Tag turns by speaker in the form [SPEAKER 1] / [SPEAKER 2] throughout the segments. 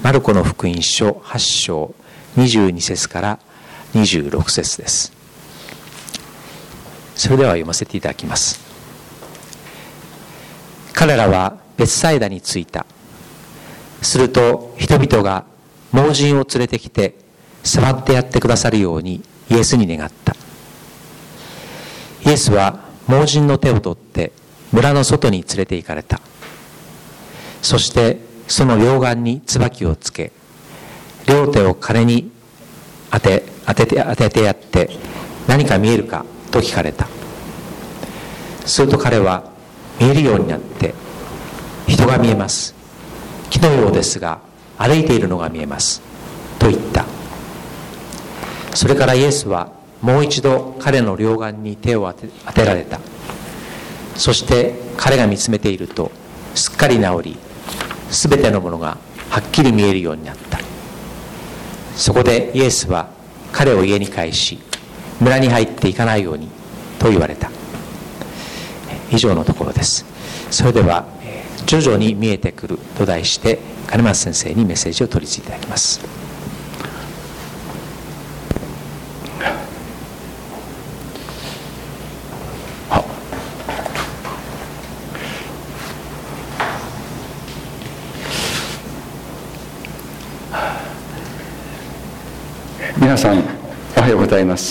[SPEAKER 1] マルコの福音書8章22節から26節です。それでは読ませていただきます。彼らはベツサイダに着いた。すると人々が盲人を連れてきて触ってやってくださるようにイエスに願った。イエスは盲人の手を取って村の外に連れて行かれた。そしてその両眼に椿をつけ、両手を彼に当ててやって、何か見えるかと聞かれた。すると彼は見えるようになって、人が見えます。木のようですが歩いているのが見えますと言った。それからイエスはもう一度彼の両眼に手を当てられた。そして彼が見つめているとすっかり治り、すべてのものがはっきり見えるようになった。そこでイエスは彼を家に帰し、村に入っていかないようにと言われた。以上のところです。それでは徐々に見えてくると題して、金松先生にメッセージを取り次いでいただきます。
[SPEAKER 2] 皆さんおはようございます。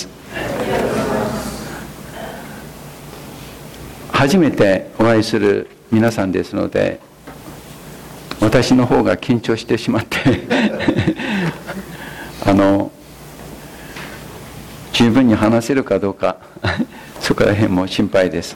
[SPEAKER 2] 初めてお会いする皆さんですので、私の方が緊張してしまって十分に話せるかどうかそこら辺も心配です。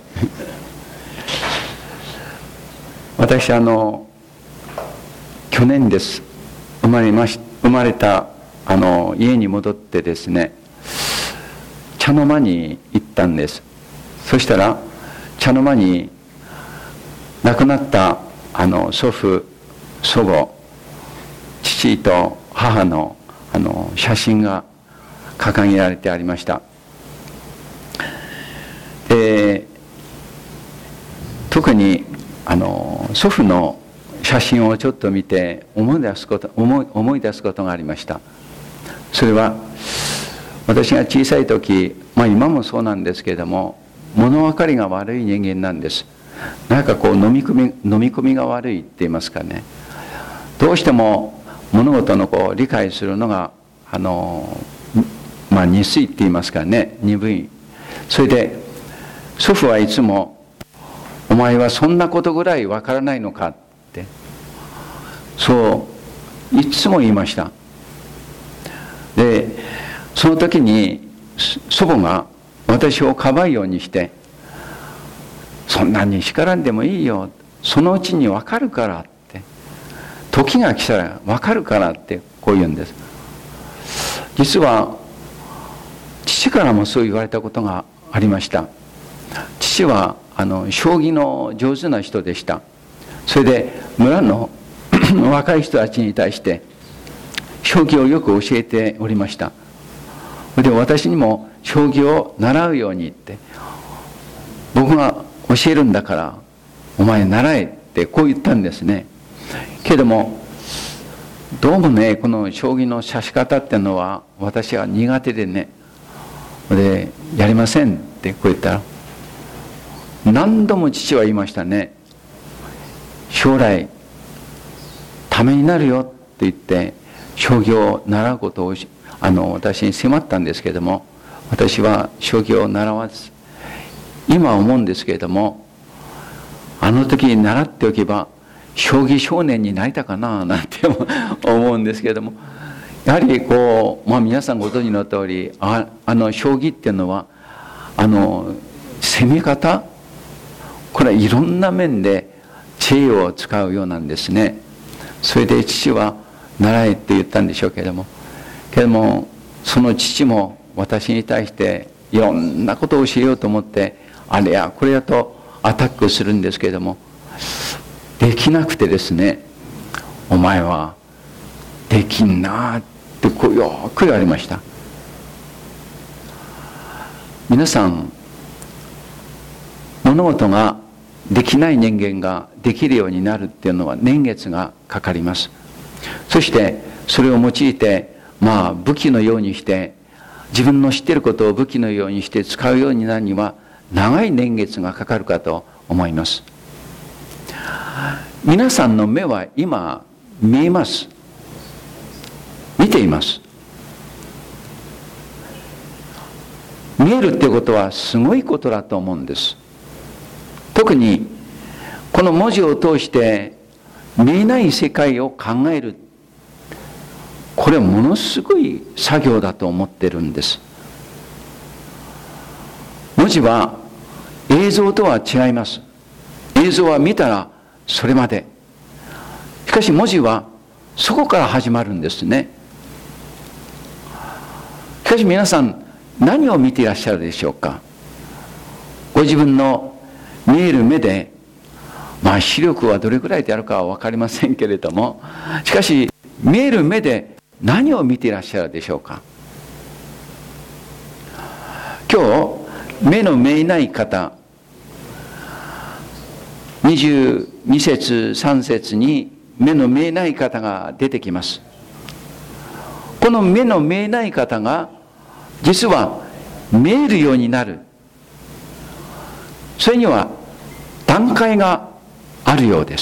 [SPEAKER 2] 私去年です。生まれた家に戻ってですね、茶の間に行ったんです。そしたら茶の間に亡くなった祖父祖母、父と母の写真が掲げられてありました。で、特に祖父の写真をちょっと見て思い出すことがありました。それは私が小さい時、今もそうなんですけれども、物分かりが悪い人間なんです。なんか飲み込みが悪いって言いますかね。どうしても物事の理解するのが似すいって言いますかね、鈍い。それで祖父はいつも、お前はそんなことぐらい分からないのかって、そういつも言いました。で、その時に祖母が私をかばうようにして、そんなに叱らんでもいいよ、そのうちに分かるからって、時が来たら分かるからってこう言うんです。実は父からもそう言われたことがありました。父は将棋の上手な人でした。それで村の若い人たちに対して将棋をよく教えておりました。で、私にも将棋を習うようにって、僕が教えるんだからお前習えってこう言ったんですね。けれどもどうもね、この将棋の指し方っていうのは私は苦手でね、でやりませんってこう言ったら、何度も父は言いましたね。将来ためになるよって言って将棋を習うことを私に迫ったんですけれども、私は将棋を習わず、今思うんですけれども、あの時に習っておけば将棋少年になりたかななんて思うんですけれども、やはり皆さんご存知の通り、将棋っていうのは攻め方、これはいろんな面で知恵を使うようなんですね。それで父は習えって言ったんでしょうけれども、その父も私に対していろんなことを教えようと思って、あれやこれやとアタックするんですけれども、できなくてですね、お前はできんなってよく言われました。皆さん、物事ができない人間ができるようになるっていうのは年月がかかります。 そしてそれを用いて武器のようにして、自分の知っていることを武器のようにして使うようになるには長い年月がかかるかと思います。皆さんの目は今見えます。見ています。見えるってことはすごいことだと思うんです。特にこの文字を通して見えない世界を考える、これはものすごい作業だと思ってるんです。文字は映像とは違います。映像は見たらそれまで。しかし文字はそこから始まるんですね。しかし皆さん、何を見ていらっしゃるでしょうか。ご自分の見える目で、視力はどれくらいであるかは分かりませんけれども、しかし見える目で何を見ていらっしゃるでしょうか。今日目の見えない方、22節3節に目の見えない方が出てきます。この目の見えない方が実は見えるようになる、それには段階があるようです。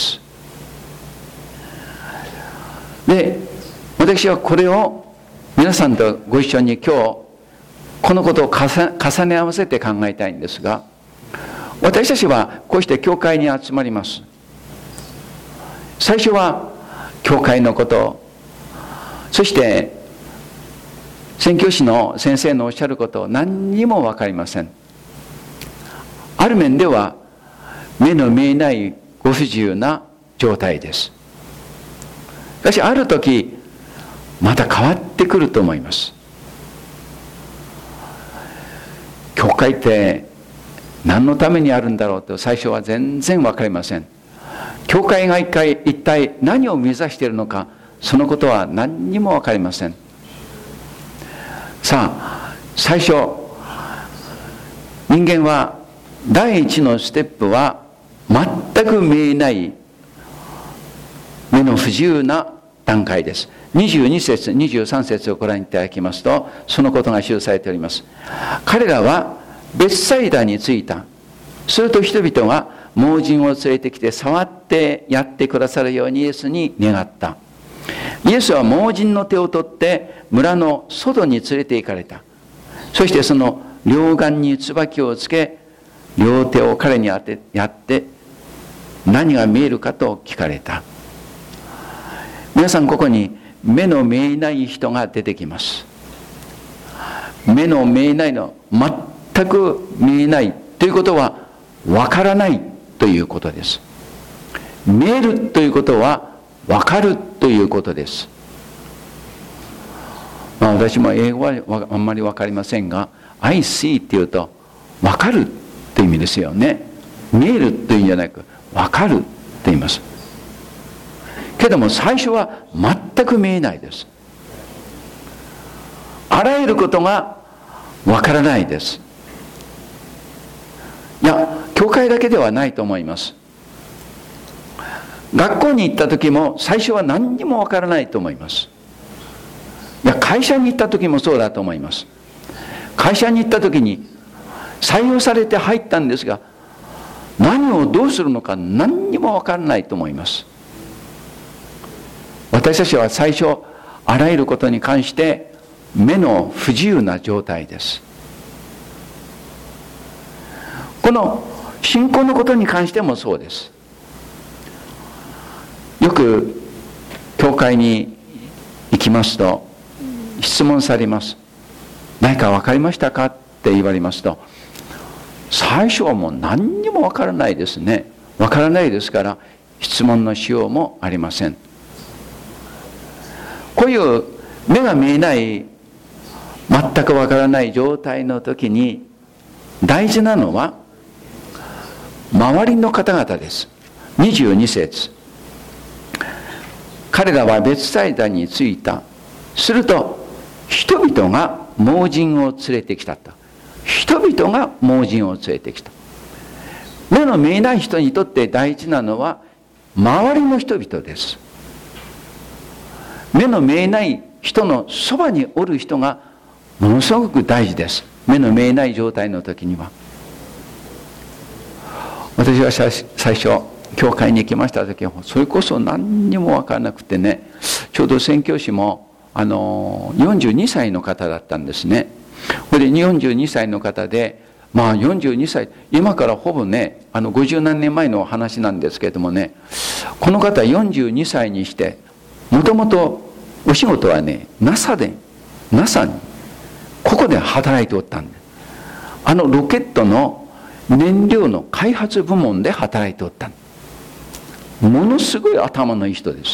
[SPEAKER 2] で、私はこれを皆さんとご一緒に今日このことを重ね合わせて考えたいんですが、私たちはこうして教会に集まります。最初は教会のこと、そして宣教師の先生のおっしゃること何にも分かりません。ある面では目の見えないご不自由な状態です。しかしある時また変わってくると思います。教会って何のためにあるんだろうと最初は全然分かりません。教会が一体何を目指しているのか、そのことは何にも分かりません。さあ、最初人間は第一のステップは全く見えない目の不自由な段階です。22節23節をご覧いただきますと、そのことが記されております。彼らはベツサイダに着いた。すると人々が盲人を連れてきて触ってやってくださるようにイエスに願った。イエスは盲人の手を取って村の外に連れて行かれた。そしてその両眼に椿をつけ、両手を彼に当てやって何が見えるかと聞かれた。皆さん、ここに目の見えない人が出てきます。目の見えないの、全く見えないということはわからないということです。見えるということはわかるということです。私も英語はあんまりわかりませんが、I see っていうとわかるという意味ですよね。見えるというんじゃなく、わかると言います。けども最初は全く見えないです。あらゆることがわからないです。いや、教会だけではないと思います。学校に行った時も最初は何にもわからないと思います。いや、会社に行った時もそうだと思います。会社に行った時に採用されて入ったんですが、何をどうするのか何にもわからないと思います。私たちは最初、あらゆることに関して目の不自由な状態です。この信仰のことに関してもそうです。よく教会に行きますと質問されます。何か分かりましたかって言われますと、最初はもう何にも分からないですね。分からないですから質問のしようもありません。こういう目が見えない、全く分からない状態の時に大事なのは周りの方々です。22節、彼らはベツサイダに着いた。すると人々が盲人を連れてきたと。人々が盲人を連れてきた。目の見えない人にとって大事なのは周りの人々です。 目の見えない人のそばにおる人がものすごく大事です。目の見えない状態の時には。私は最初教会に行きました時はそれこそ何にも分からなくてね、ちょうど宣教師も42歳の方だったんですね。それで42歳の方で、42歳、今からほぼね50何年前の話なんですけれどもね、この方42歳にしてもともとお仕事はね NASA にここで働いておったんです。ロケットの燃料の開発部門で働いておったんです。ものすごい頭のいい人です。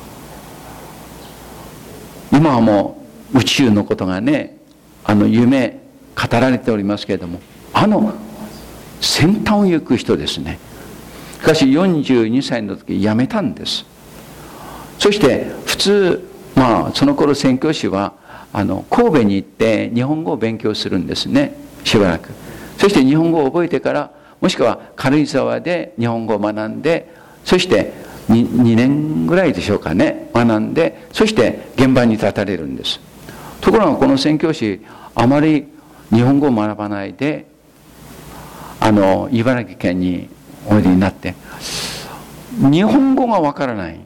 [SPEAKER 2] 今はもう宇宙のことがね夢語られておりますけれども、先端を行く人ですね。しかし42歳の時辞めたんです。そして普通その頃宣教師は神戸に行って日本語を勉強するんですね、しばらく。そして日本語を覚えてから、もしくは軽井沢で日本語を学んで、そして 2年ぐらいでしょうかね、学んで、そして現場に立たれるんです。ところがこの宣教師あまり日本語を学ばないで茨城県においでになって、日本語がわからない。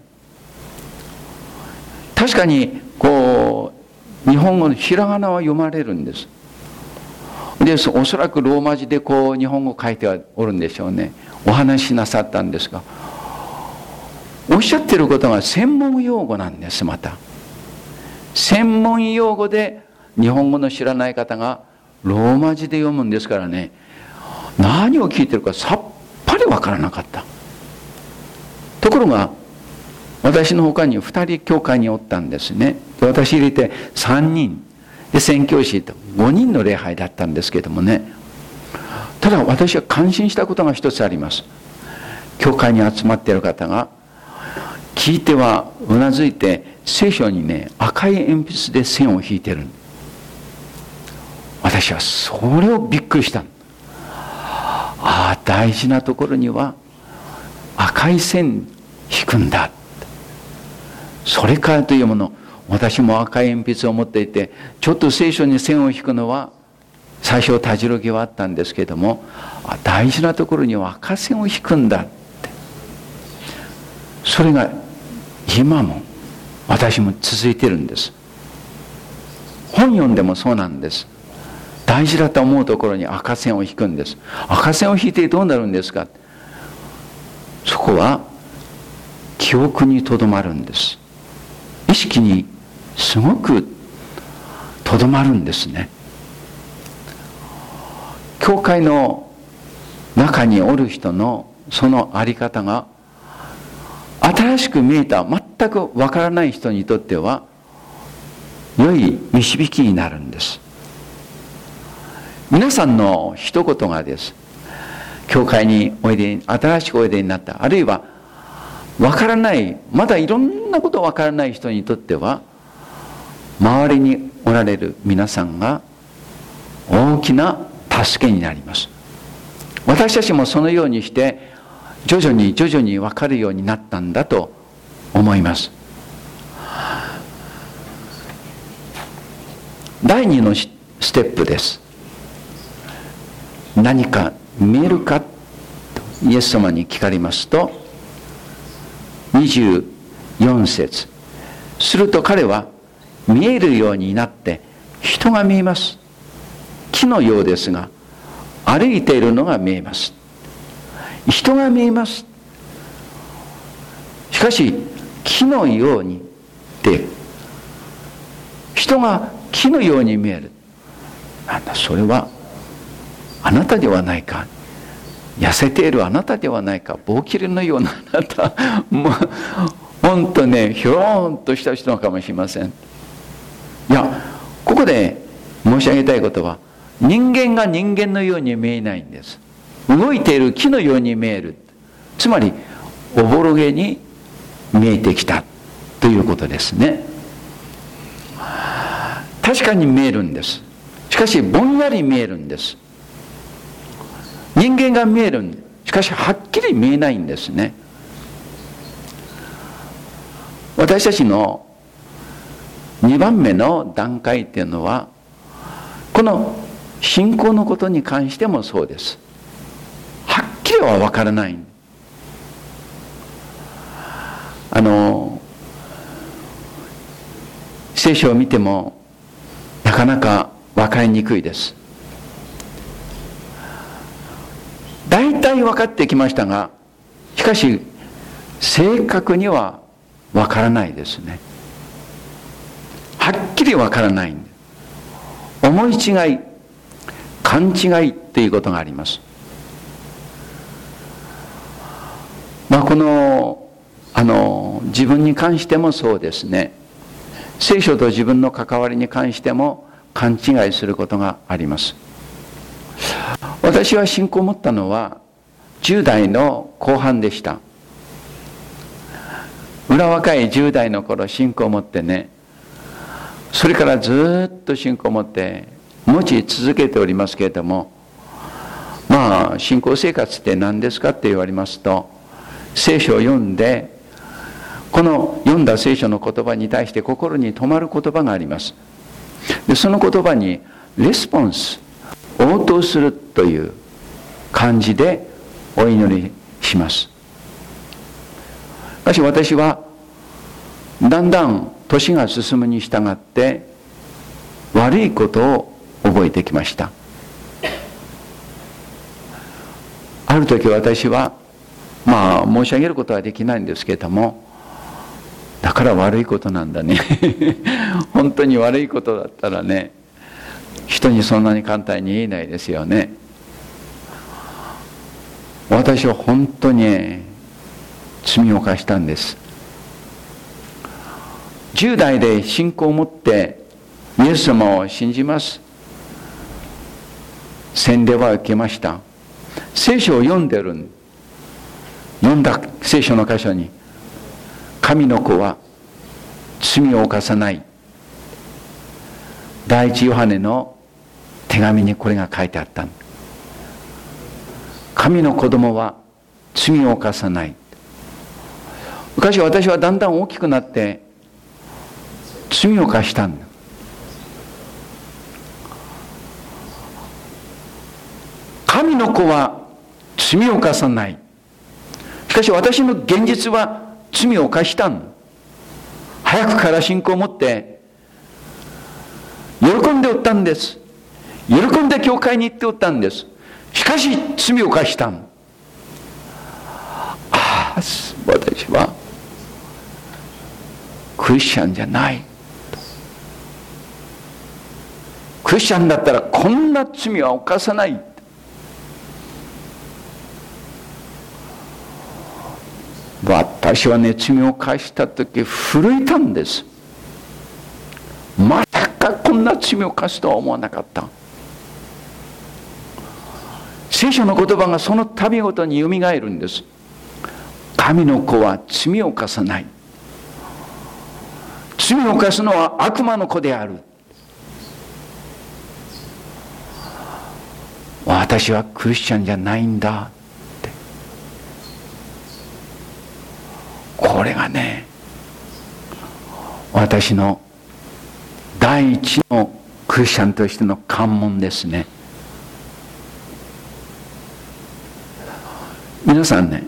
[SPEAKER 2] 確かに日本語のひらがなは読まれるんです。でおそらくローマ字で日本語書いておるんでしょうね。お話しなさったんですが、おっしゃってることが専門用語なんです。また専門用語で日本語の知らない方がローマ字で読むんですからね、何を聞いてるかさっぱりわからなかった。ところが私の他に2人教会におったんですね。私入れて3人で宣教師と5人の礼拝だったんですけどもね、ただ私は感心したことが一つあります。教会に集まっている方が聞いてはうなずいて聖書にね赤い鉛筆で線を引いてる。私はそれをびっくりした。大事なところには赤い線引くんだ。それからというもの、私も赤い鉛筆を持っていて、ちょっと聖書に線を引くのは最初たじろぎはあったんですけれども、大事なところには赤線を引くんだって。それが今も私も続いてるんです。本読んでもそうなんです。大事だと思うところに赤線を引くんです。赤線を引いてどうなるんですか。そこは記憶にとどまるんです。意識にすごくとどまるんですね。教会の中におる人のそのあり方が新しく見えた全くわからない人にとっては良い導きになるんです。皆さんの一言がです、教会に新しくおいでになった、あるいはわからない、まだいろんなことわからない人にとっては、周りにおられる皆さんが大きな助けになります。私たちもそのようにして徐々にわかるようになったんだと思います。第2のステップです。何か見えるかとイエス様に聞かれますと、24節、すると彼は見えるようになって人が見えます。木のようですが歩いているのが見えます。人が見えます。しかし木のようにって人が木のように見える。なんだそれはあなたではないか、痩せているあなたではないか、棒切れのようなあなた、もう本当ねひょろんとした人かもしれません。いや、ここで申し上げたいことは、人間が人間のように見えないんです。動いている木のように見える。つまりおぼろげに見えてきたということですね。確かに見えるんです。しかしぼんやり見えるんです。人間が見えるんです。しかしはっきり見えないんですね。私たちの 2番目の段階っていうのは、この信仰のことに関してもそうです。はっきりは分からない。聖書を見てもなかなか分かりにくいです。大体分かってきましたが、しかし正確には分からないですね。はっきり分からない。思い違い、勘違いっていうことがあります。この自分に関してもそうですね。聖書と自分の関わりに関しても勘違いすることがあります。私は信仰を持ったのは10代の後半でした。裏若い10代の頃信仰を持ってね、それからずっと信仰を持って持ち続けておりますけれども、信仰生活って何ですかって言われますと、聖書を読んで、この読んだ聖書の言葉に対して心に留まる言葉があります。でその言葉にレスポンス、応答するという感じでお祈りします。しかし私はだんだん年が進むに従って悪いことを覚えてきました。ある時私は申し上げることはできないんですけれども、だから悪いことなんだね本当に悪いことだったらね、人にそんなに簡単に言えないですよね。私は本当に罪を犯したんです。10代で信仰を持ってイエス様を信じます。洗礼は受けました。聖書を読んでる。読んだ聖書の箇所に、神の子は罪を犯さない。第一ヨハネの手紙にこれが書いてあった。神の子供は罪を犯さない。昔私はだんだん大きくなって罪を犯したんだ。神の子は罪を犯さない。しかし私の現実は罪を犯したん。早くから信仰を持って喜んでおったんです。喜んで教会に行っておったんです。しかし罪を犯したん。私はクリスチャンじゃない。クリスチャンだったらこんな罪は犯さない。私はね、罪を犯した時震えたんです。まさかこんな罪を犯すとは思わなかった。聖書の言葉がその度ごとによみがえるんです。神の子は罪を犯さない。罪を犯すのは悪魔の子である。私はクリスチャンじゃないんだ。これがね、私の第一のクリスチャンとしての関門ですね。皆さん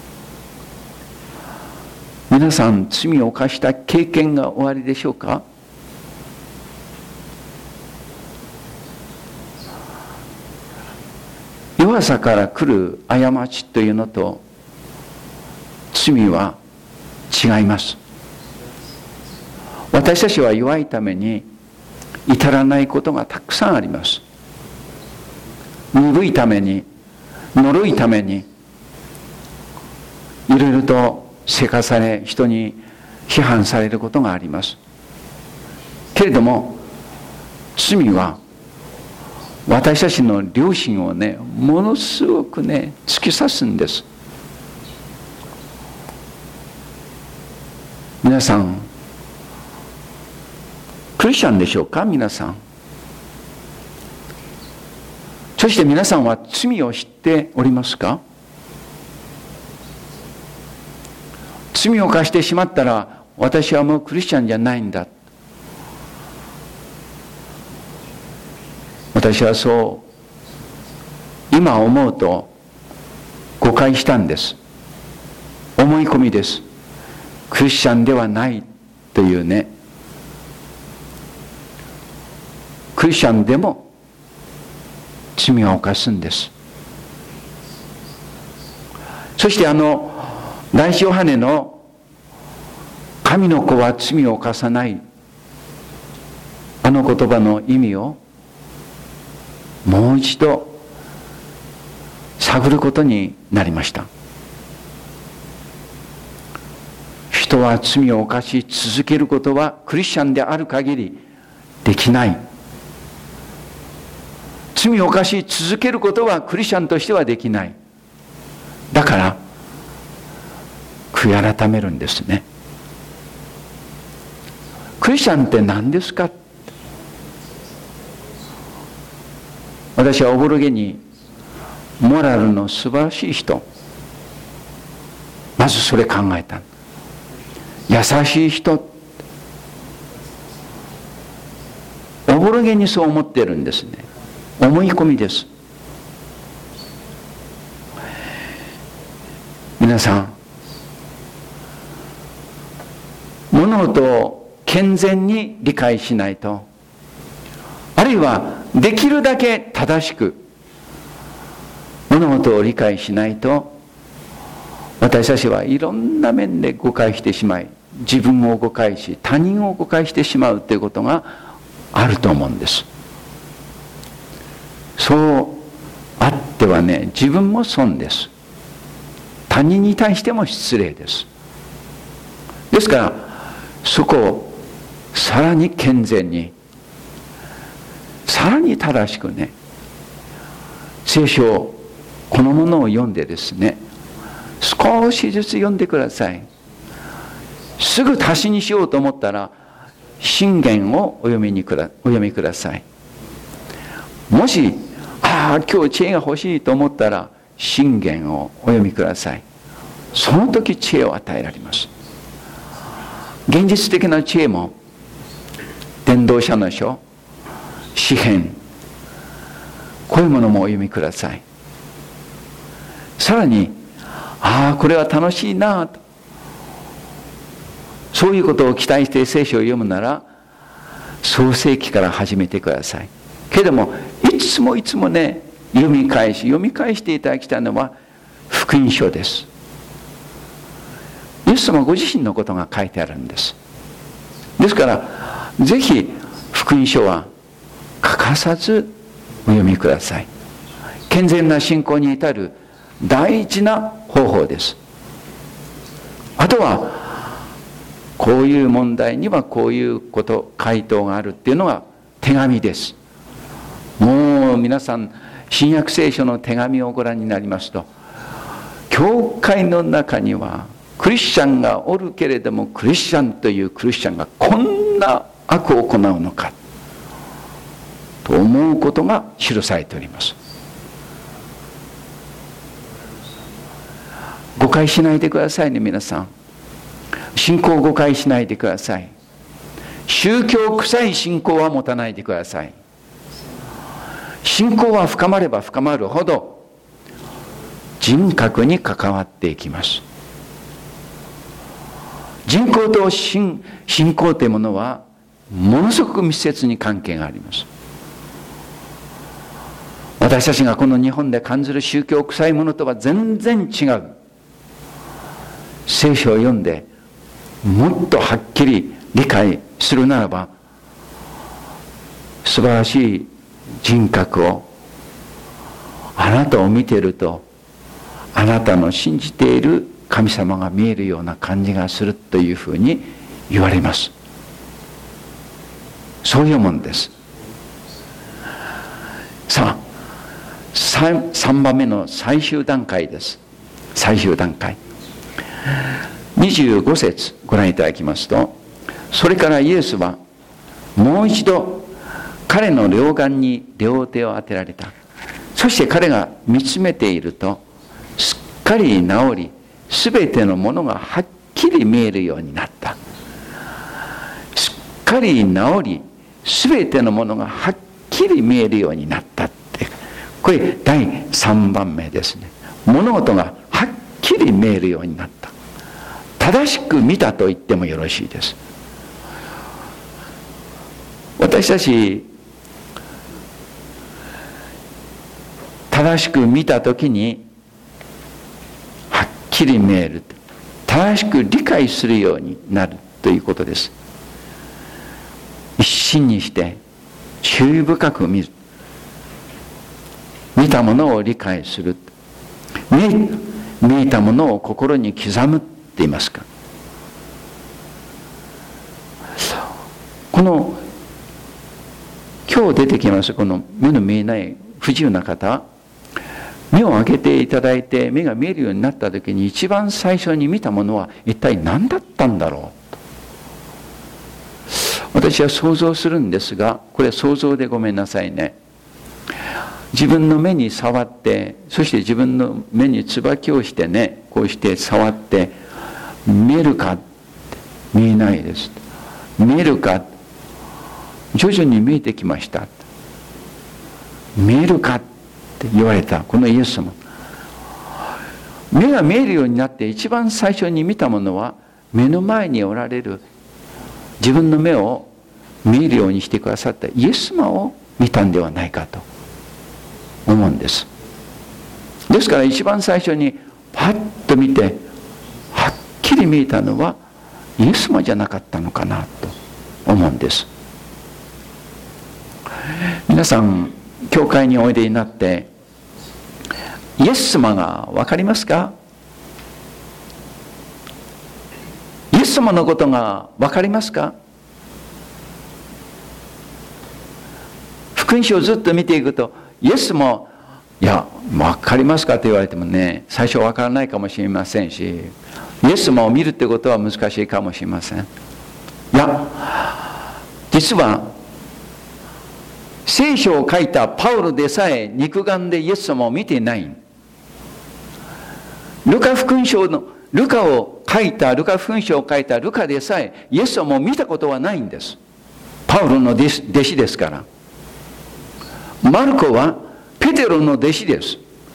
[SPEAKER 2] 罪を犯した経験がおありでしょうか？弱さから来る過ちというのと罪は違います。私たちは弱いために至らないことがたくさんあります。鈍いために、呪いためにいろいろとせかされ、人に批判されることがあります。けれども罪は私たちの良心をね、ものすごくね、突き刺すんです。皆さんクリスチャンでしょうか？皆さん。そして皆さんは罪を知っておりますか？罪を犯してしまったら私はもうクリスチャンじゃないんだ、 私はそう今思うと誤解したんです。思い込みです。クリスチャンではないというね。クリスチャンでも罪を犯すんです。そして第一ヨハネの神の子は罪を犯さない言葉の意味をもう一度探ることになりました。人は罪を犯し続けることはクリスチャンである限りできない。罪を犯し続けることはクリスチャンとしてはできない。だから悔い改めるんですね。クリスチャンって何ですか。私はおぼろげにモラルの素晴らしい人、まずそれ考えた。優しい人、おぼろげにそう思ってるんですね。思い込みです。皆さん、物事を健全に理解しないと、あるいはできるだけ正しく物事を理解しないと、私たちはいろんな面で誤解してしまい、自分を誤解し他人を誤解してしまうということがあると思うんです。そうあってはね、自分も損です。他人に対しても失礼です。ですからそこをさらに健全に、さらに正しくね、聖書このものを読んでですね、少しずつ読んでください。すぐ足しにしようと思ったら箴言をお読みください。もし今日知恵が欲しいと思ったら箴言をお読みください。その時知恵を与えられます。現実的な知恵も伝道者の書、詩編、こういうものもお読みください。さらにこれは楽しいなと、そういうことを期待して聖書を読むなら創世記から始めてください。けれどもいつもね、読み返していただきたいのは福音書です。イエス様ご自身のことが書いてあるんです。ですからぜひ福音書は欠かさずお読みください。健全な信仰に至る大事な方法です。あとはこういう問題にはこういうこと回答があるっていうのが手紙です。もう皆さん新約聖書の手紙をご覧になりますと、教会の中にはクリスチャンがおるけれども、クリスチャンというクリスチャンがこんな悪を行うのかと思うことが記されております。誤解しないでくださいね、皆さん。信仰を誤解しないでください。宗教臭い信仰は持たないでください。信仰は深まれば深まるほど人格に関わっていきます。人格と信仰というものはものすごく密接に関係があります。私たちがこの日本で感じる宗教臭いものとは全然違う。聖書を読んでもっとはっきり理解するならば、素晴らしい人格をあなたを見ていると、あなたの信じている神様が見えるような感じがするというふうに言われます。そういうものです。さあ、3番目の最終段階です。最終段階、25節ご覧いただきますと、それからイエスはもう一度彼の両眼に両手を当てられた。そして彼が見つめていると、すっかり治り、すべてのものがはっきり見えるようになった。すっかり治り、すべてのものがはっきり見えるようになったって、これ第3番目ですね。物事がはっきり見えるようになった。正しく見たと言ってもよろしいです。私たち正しく見たときにはっきり見える、正しく理解するようになるということです。一心にして注意深く見る、見たものを理解する、見えたものを心に刻むって言いますか。この今日出てきますこの目の見えない不自由な方、目を開けていただいて目が見えるようになった時に一番最初に見たものは一体何だったんだろうと私は想像するんですが、これは想像でごめんなさいね。自分の目に触って、そして自分の目に椿をしてね、こうして触って見えるか、見えないです。見えるか、徐々に見えてきました。見えるかって言われたこのイエス様、目が見えるようになって一番最初に見たものは目の前におられる自分の目を見えるようにしてくださったイエス様を見たんではないかと思うんです。ですから一番最初にパッと見てはっきり見えたのはイエス様じゃなかったのかなと思うんです。皆さん教会においでになってイエス様が分かりますか？イエス様のことが分かりますか？福音書をずっと見ていくとイエスもいや分かりますかと言われてもね、最初分からないかもしれませんし、イエス様を見るってことは難しいかもしれません。いや実は聖書を書いたパウロでさえ肉眼でイエス様を見ていない。ルカ福音書のルカ福音書を書いたルカでさえイエス様を見たことはないんです。パウロの弟子ですから。マルコはペテロの弟子です。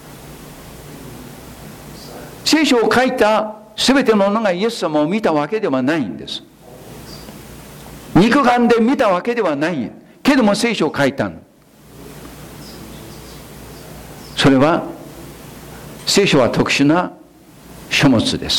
[SPEAKER 2] 聖書を書いた全ての者がイエス様を見たわけではないんです。肉眼で見たわけではないけども聖書を書いたの。それは聖書は特殊な書物です。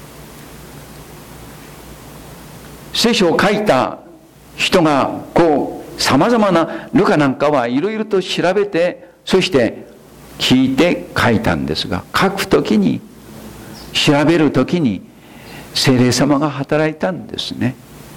[SPEAKER 2] 聖書を書いた人がさまざまなルカなんかはいろいろと調べて、そして聞いて書いたんですが、書くときに調べるときに聖霊様が働いたんですね。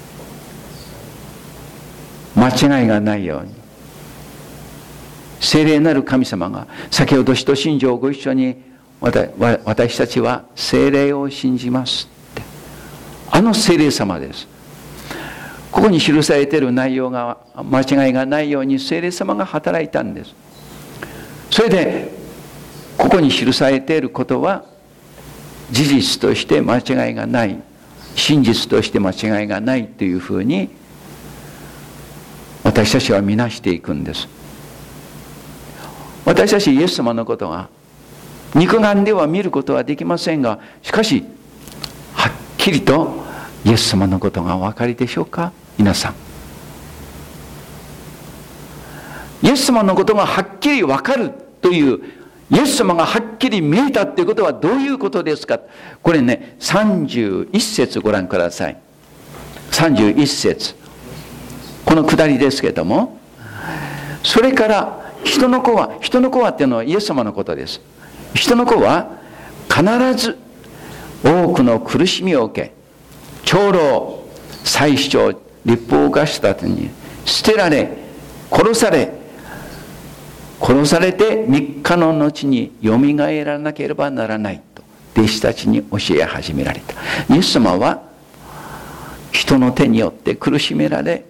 [SPEAKER 2] 間違いがないように聖霊なる神様が、先ほど使徒信条をご一緒に私たちは聖霊を信じますって、あの聖霊様です。ここに記されている内容が間違いがないように聖霊様が働いたんです。それでここに記されていることは事実として間違いがない、真実として間違いがないというふうに私たちは見なしていくんです。私たちイエス様のことは肉眼では見ることはできませんが、しかしはっきりとイエス様のことがお分かりでしょうか？皆さん、イエス様のことがはっきり分かるという、イエス様がはっきり見えたということはどういうことですか？これね、31節ご覧ください。31節、この下りですけれども、それから人の子はっていうのはイエス様のことです。人の子は必ず多くの苦しみを受け、長老、祭司長、律法家たちに捨てられ、殺されて3日の後によみがえらなければならないと弟子たちに教え始められた。イエス様は人の手によって苦しめられ、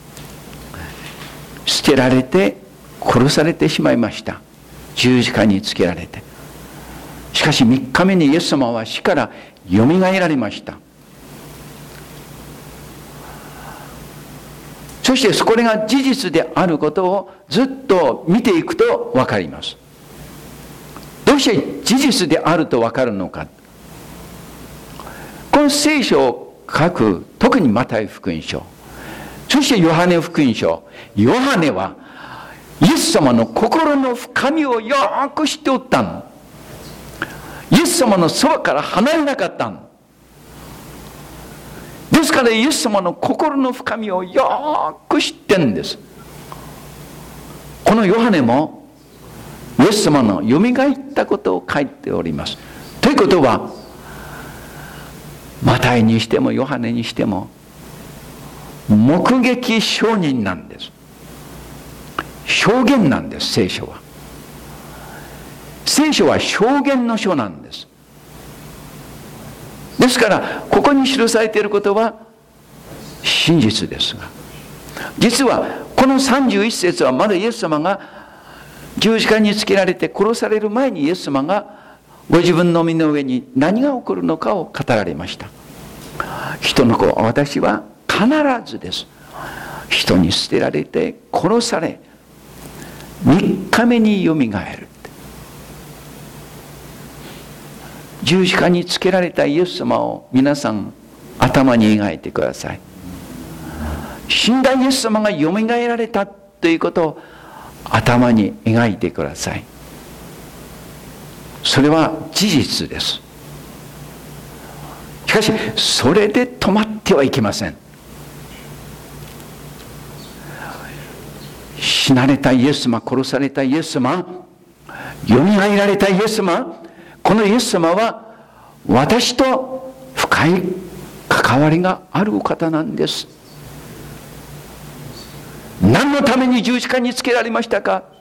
[SPEAKER 2] 捨てられて殺されてしまいました。十字架につけられて。しかし3日目にイエス様は死からよみがえられました。ちそしてこれが事実であることをずっと見ていくと分かります。どうして事実であると分かるのか。この聖書を書く、特にマタイ福音書、そしてヨハネ福音書、ヨハネはイエス様の心の深みをよく知っておったの。イエス様のそばから離れなかったの。ですからイエス様の心の深みをよく知ってるんです。このヨハネもイエス様のよみがえったことを書いております。ということは、マタイにしてもヨハネにしても目撃証人なんです。証言なんです。聖書は。聖書は証言の書なんです。ですからここに記されていることは真実ですが、実はこの31節はまだイエス様が十字架につけられて殺される前にイエス様がご自分の身の上に何が起こるのかを語られました。人の子、私は必ずです。人に捨てられて殺され3日目によみがえる。十字架につけられたイエス様を皆さん頭に描いてください。死んだイエス様がよみがえられたということを頭に描いてください。それは事実です。しかしそれで止まってはいけません。死なれたイエス様、殺されたイエス様、よみがえられたイエス様、このイエス様は私と深い関わりがあるお方なんです。何のために十字架につけられましたか。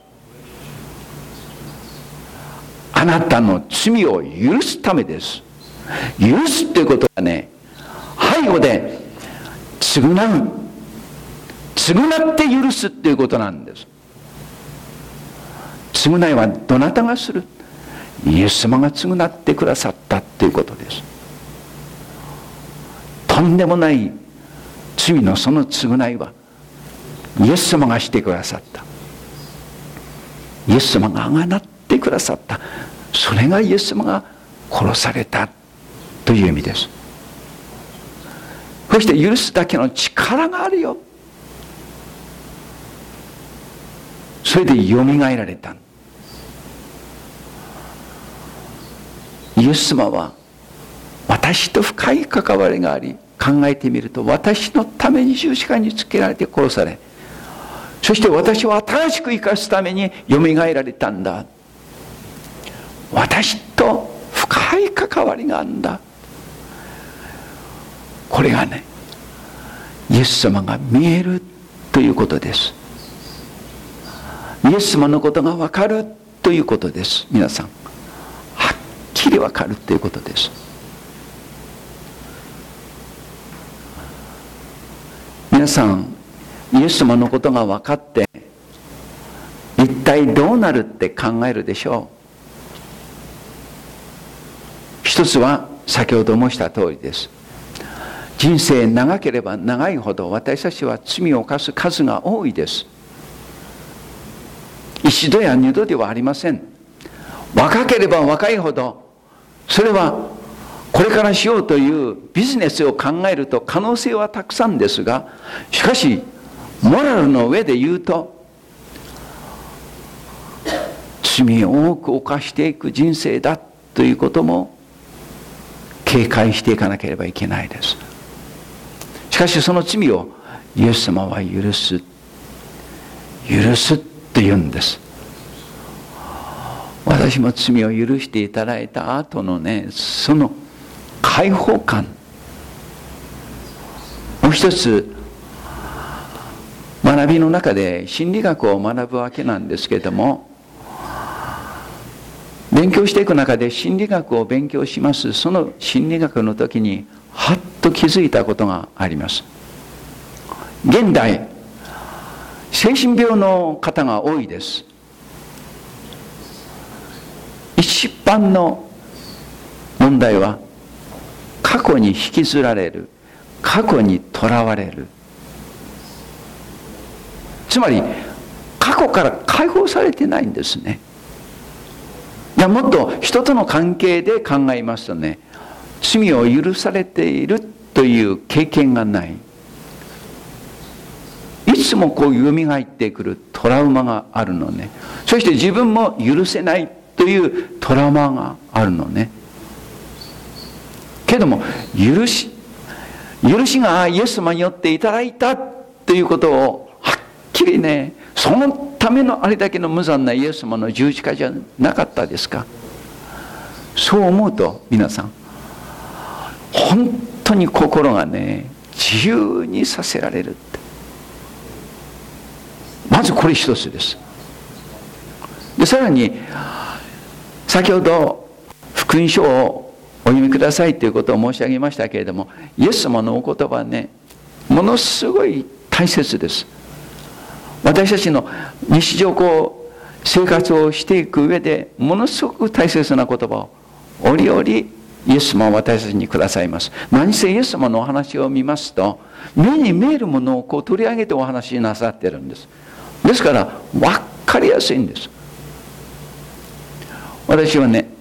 [SPEAKER 2] あなたの罪を許すためです。許すっていうことはね、背後で償って許すっていうことなんです。償いはどなたがする。イエス様が償ってくださったっていうことです。とんでもない罪のその償いはイエス様がしてくださった。イエス様があがなってくださった。それがイエス様が殺されたという意味です。そして許すだけの力があるよ。それでよみがえられた。イエス様は私と深い関わりがあり、考えてみると私のために十字架につけられて殺され、そして私を新しく生かすためによみがえられたんだ。私と深い関わりがあるんだ。これがね、イエス様が見えるということです。イエス様のことが分かるということです。皆さん、はっきり分かるということです。皆さん、イエス様のことが分かって一体どうなるって考えるでしょう。一つは先ほど申した通りです。人生長ければ長いほど私たちは罪を犯す数が多いです。一度や二度ではありません。若ければ若いほど、それはこれからしようというビジネスを考えると可能性はたくさんですが、しかしモラルの上で言うと、罪を多く犯していく人生だということも警戒していかなければいけないです。しかしその罪をイエス様は許すって言うんです。私も罪を許していただいた後のね、その解放感。もう一つ、学びの中で心理学を学ぶわけなんですけれども、勉強していく中で心理学を勉強します。その心理学の時にはっと気づいたことがあります。現代、精神病の方が多いです。一番の問題は過去に引きずられる、過去にとらわれる。 つまり過去から解放されてないんですね。いや、もっと人との関係で考えますとね、罪を許されているという経験がない。いつもこう蘇ってくるトラウマがあるのね。そして自分も許せないというトラウマがあるのね。けども許しがイエス様によっていただいたということをはっきりね、そのためのあれだけの無残なイエス様の十字架じゃなかったですか。そう思うと皆さん本当に心がね自由にさせられるって、まずこれ一つです。でさらに先ほど福音書をお読みくださいということを申し上げましたけれども、イエス様のお言葉はねものすごい大切です。私たちの日常こう生活をしていく上でものすごく大切な言葉を折々イエス様は私たちにくださいます。何せイエス様のお話を見ますと目に見えるものをこう取り上げてお話しなさってるんです。ですから分かりやすいんです。私はね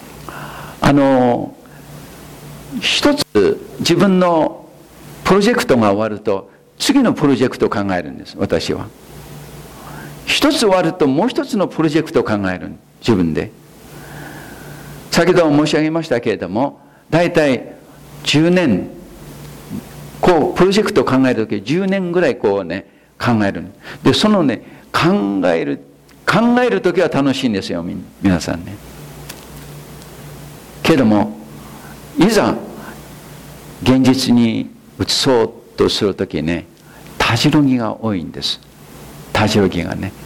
[SPEAKER 2] 一つ自分のプロジェクトが終わると次のプロジェクトを考えるんです。私は一つ終わるともう一つのプロジェクトを考える、自分で。先ほど申し上げましたけれども、だいたい10年こうプロジェクトを考えるとき10年ぐらいこうね考える。でそのね考えるときは楽しいんですよ、皆さんね。けどもいざ現実に移そうとするときね、たじろぎが多いんです。たじろぎがね、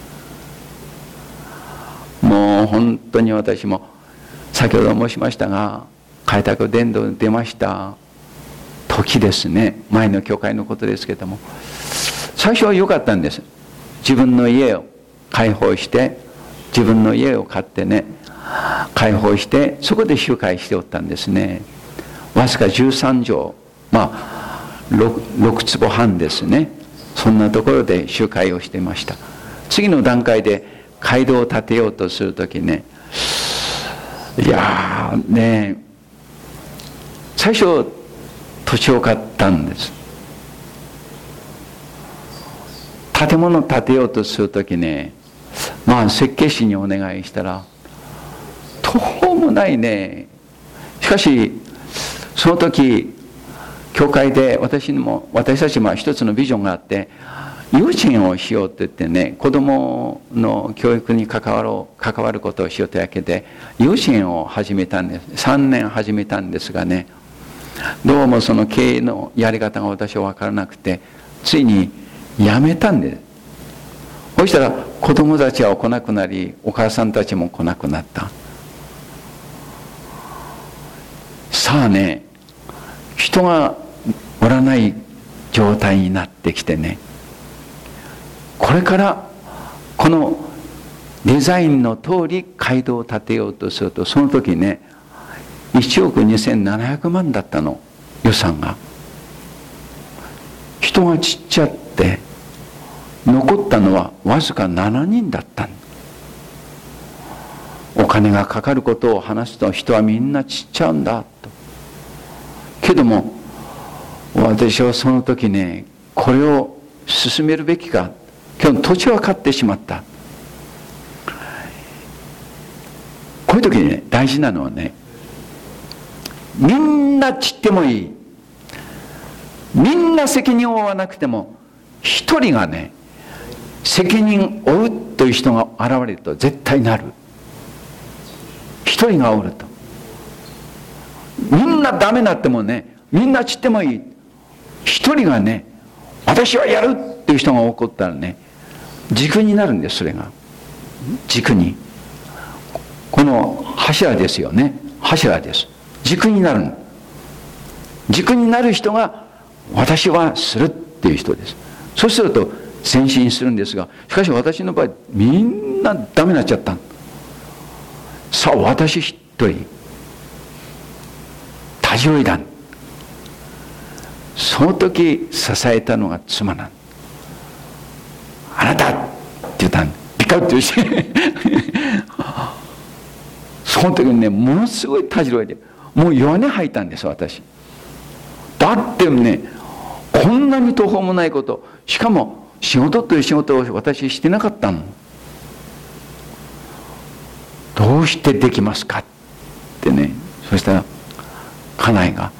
[SPEAKER 2] もう本当に私も先ほど申しましたが開拓伝道に出ました時ですね、前の教会のことですけども、最初は良かったんです。自分の家を開放して自分の家を買ってね開放してそこで集会しておったんですね。わずか13畳、6坪半ですね。そんなところで集会をしていました。次の段階で街道を建てようとするときね、いやーね、最初土地を買ったんです。建物を建てようとするときね、設計士にお願いしたら途方もないね。しかしその時教会で私たちも一つのビジョンがあって、幼稚園をしようって言ってね、子供の教育に関わることをしようというわけで幼稚園を始めたんです。3年始めたんですがね、どうもその経営のやり方が私は分からなくてついにやめたんです。そしたら子供たちは来なくなりお母さんたちも来なくなった。さあね、人がおらない状態になってきてね、これからこのデザインの通り街道を建てようとすると、その時ね1億2700万だったの、予算が。人が散っちゃって残ったのはわずか7人だったの。お金がかかることを話すと人はみんな散っちゃうんだと。けども私はその時ね、これを進めるべきか、今日土地は買ってしまった。こういう時にね大事なのはね、みんな散ってもいい、みんな責任を負わなくても一人がね責任を負うという人が現れると絶対なる。一人がおるとみんなダメになってもね、みんな散ってもいい、一人がね私はやるっていう人が起こったらね軸になるんです。それが軸に、この柱ですよね、柱です。軸になる、軸になる人が私はするっていう人です。そうすると前進するんですが、しかし私の場合みんなダメになっちゃった。さあ私一人たじろいだ。その時支えたのが妻なん。 あなたって言ったんで、ピカッとしてその時にね、ものすごいたじろいで、もう弱音吐いたんです、私。だってね、こんなに途方もないこと、しかも仕事という仕事を私してなかったの。どうしてできますかってね。そしたら家内が、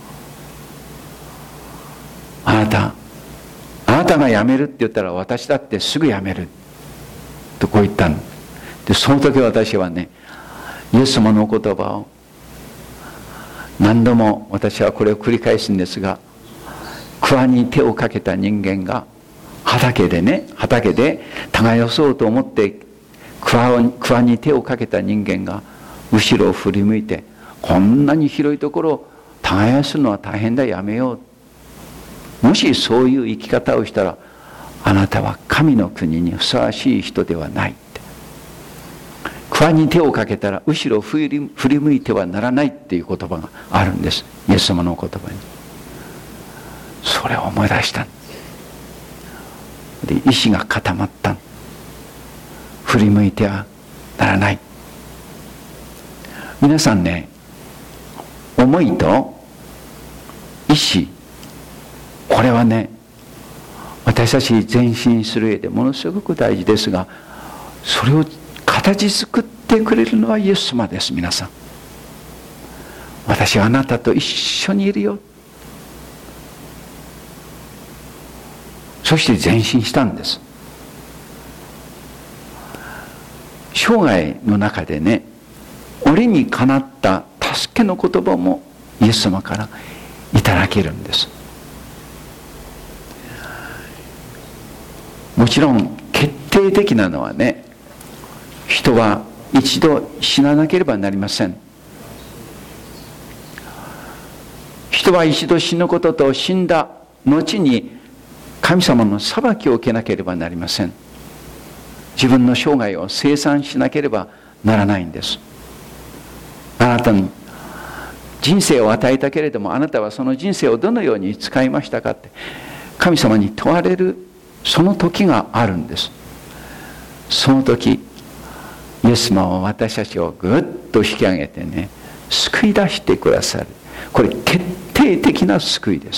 [SPEAKER 2] あなたが辞めるって言ったら私だってすぐ辞めるとこう言ったので、その時私はね、イエス様のお言葉を何度も、私はこれを繰り返すんですが、桑に手をかけた人間が畑で耕そうと思って桑に手をかけた人間が後ろを振り向いて、こんなに広いところを耕すのは大変だ、やめよう。もしそういう生き方をしたら、あなたは神の国にふさわしい人ではないって。桑に手をかけたら後ろを振り向いてはならないっていう言葉があるんです、イエス様のお言葉に。それを思い出したで、意志が固まった。振り向いてはならない。皆さんね、思いと意志、これはね、私たち前進する上でものすごく大事ですが、それを形作ってくれるのはイエス様です。皆さん、私はあなたと一緒にいるよ、そして前進したんです。生涯の中でね、折にかなった助けの言葉もイエス様からいただけるんです。もちろん決定的なのはね、人は一度死ななければなりません。人は一度死ぬことと、死んだ後に神様の裁きを受けなければなりません。自分の生涯を清算しなければならないんです。あなたに人生を与えたけれども、あなたはその人生をどのように使いましたかって神様に問われる、その時があるんです。その時イエス様は私たちをぐっと引き上げてね、救い出してくださる。これ決定的な救いです。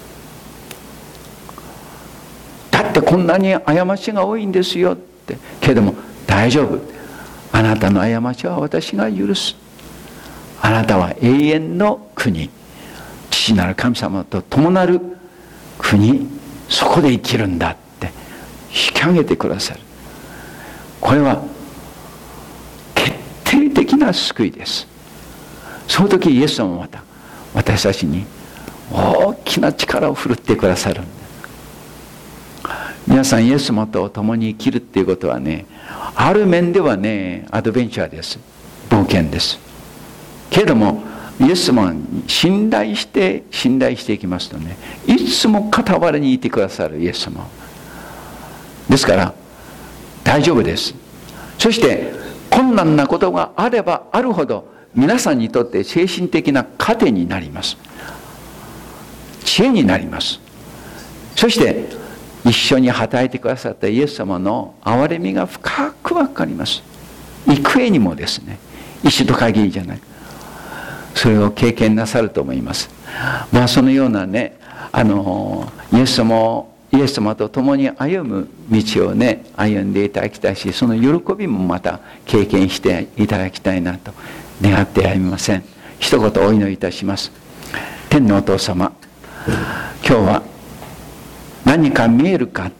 [SPEAKER 2] だってこんなに過ちが多いんですよって。けれども大丈夫、あなたの過ちは私が許す。あなたは永遠の国、父なる神様と共なる国、そこで生きるんだって引き上げてくださる。これは決定的な救いです。その時イエス様はまた私たちに大きな力を振るってくださるんです。皆さん、イエス様と共に生きるっていうことはね、ある面ではね、アドベンチャーです、冒険です。けれどもイエス様に信頼していきますとね、いつも傍らにいてくださるイエス様ですから大丈夫です。そして困難なことがあればあるほど、皆さんにとって精神的な糧になります。知恵になります。そして一緒に働いてくださったイエス様の憐れみが深くわかります。幾重にもですね、一度限りじゃない、それを経験なさると思います。そのようなね、イエス様と共に歩む道をね、歩んでいただきたいし、その喜びもまた経験していただきたいなと願ってやみません。一言お祈りいたします。天のお父様、今日は何か見えるか、はっ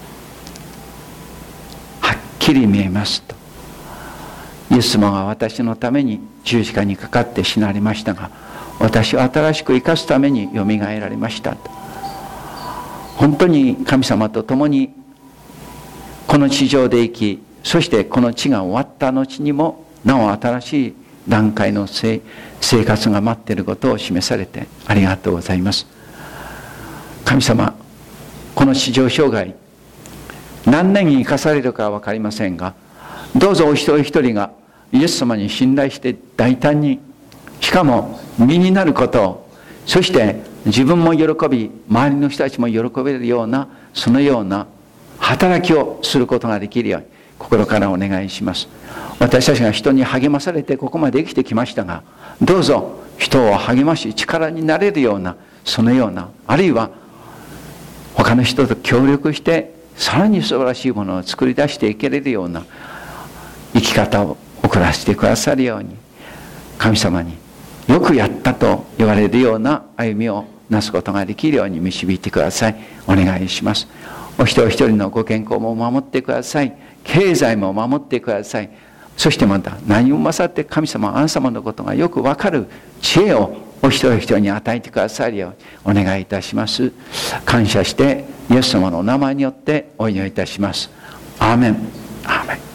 [SPEAKER 2] きり見えますと。イエス様が私のために十字架にかかって死なれましたが、私を新しく生かすためによみがえられましたと。本当に神様と共にこの地上で生き、そしてこの地が終わった後にもなお新しい段階の生活が待っていることを示されてありがとうございます。神様、この地上生涯何年生かされるかは分かりませんが、どうぞお一人一人がイエス様に信頼して大胆に、しかも身になることを、そして自分も喜び周りの人たちも喜べるような、そのような働きをすることができるように心からお願いします。私たちが人に励まされてここまで生きてきましたが、どうぞ人を励まし力になれるような、そのような、あるいは他の人と協力してさらに素晴らしいものを作り出していけれるような生き方を送らせてくださるように、神様によくやったと言われるような歩みをなすことができるように導いてください。お願いします。お一人一人のご健康も守ってください。経済も守ってください。そしてまた何も勝って神様、あなた様のことがよくわかる知恵をお一人一人に与えてくださるようにお願いいたします。感謝してイエス様のお名前によってお祈りいたします。アーメン。アーメン。